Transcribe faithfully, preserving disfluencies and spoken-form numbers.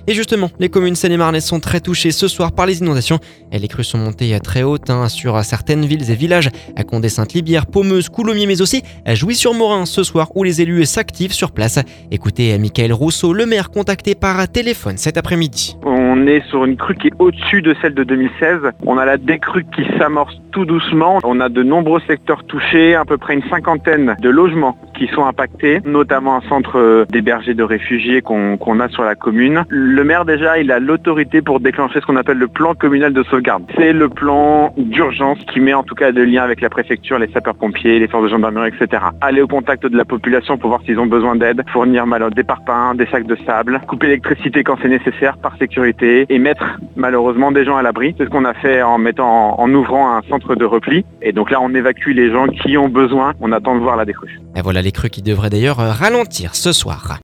Et justement, les communes seine-et-marnaises sont très touchées ce soir par les inondations. Et les crues sont montées très hautes hein, sur certaines villes et villages, à Condé-Sainte-Libière, Pommeuse, Coulommiers, mais aussi à Jouy-sur-Morin ce soir où les élus s'activent sur place. Écoutez Michael Rousseau, le maire contacté par téléphone cet après-midi. On est sur une crue qui est au-dessus de celle de deux mille seize. On a la décrue qui s'amorce tout doucement. On a de nombreux secteurs touchés, à peu près une cinquantaine de logements qui sont impactés, notamment un centre d'hébergés de réfugiés qu'on qu'on a sur la commune. Le maire déjà, il a l'autorité pour déclencher ce qu'on appelle le plan communal de sauvegarde. C'est le plan d'urgence qui met en tout cas de lien avec la préfecture, les sapeurs-pompiers, les forces de gendarmerie, et cetera. Aller au contact de la population pour voir s'ils ont besoin d'aide, fournir malheureusement des parpaings, des sacs de sable, couper l'électricité quand c'est nécessaire par sécurité et mettre malheureusement des gens à l'abri. C'est ce qu'on a fait en mettant, en ouvrant un centre de repli. Et donc là, on évacue les gens qui ont besoin. On attend de voir la décrue. Et voilà les crues qui devraient d'ailleurs ralentir ce soir.